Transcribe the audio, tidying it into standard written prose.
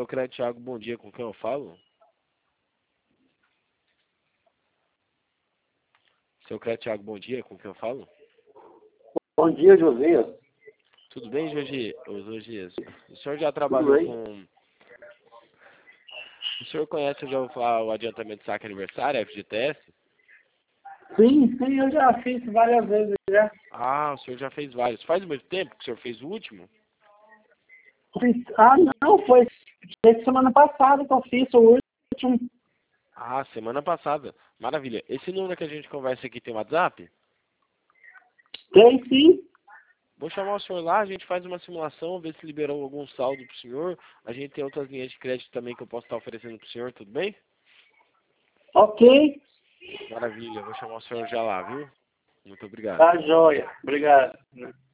Seu Crédito Thiago, bom dia, com quem eu falo? Seu Crédito Thiago, bom dia, com quem eu falo? Bom dia, Josias. Tudo bem, Jorge? O senhor já Tudo trabalhou bem? com... O senhor conhece, já ouviu falar o adiantamento de saque aniversário, FGTS? Sim, eu já fiz várias vezes já. Ah, o senhor já fez vários. Faz muito tempo que o senhor fez o último? Ah, não, foi semana passada que eu fiz o último. Ah, semana passada. Maravilha. Esse número que a gente conversa aqui tem WhatsApp? Tem sim. Vou chamar o senhor lá, a gente faz uma simulação, ver se liberou algum saldo pro senhor. A gente tem outras linhas de crédito também que eu posso estar oferecendo pro senhor, tudo bem? Ok. Maravilha, vou chamar o senhor já lá, viu? Muito obrigado. Tá joia. Obrigado.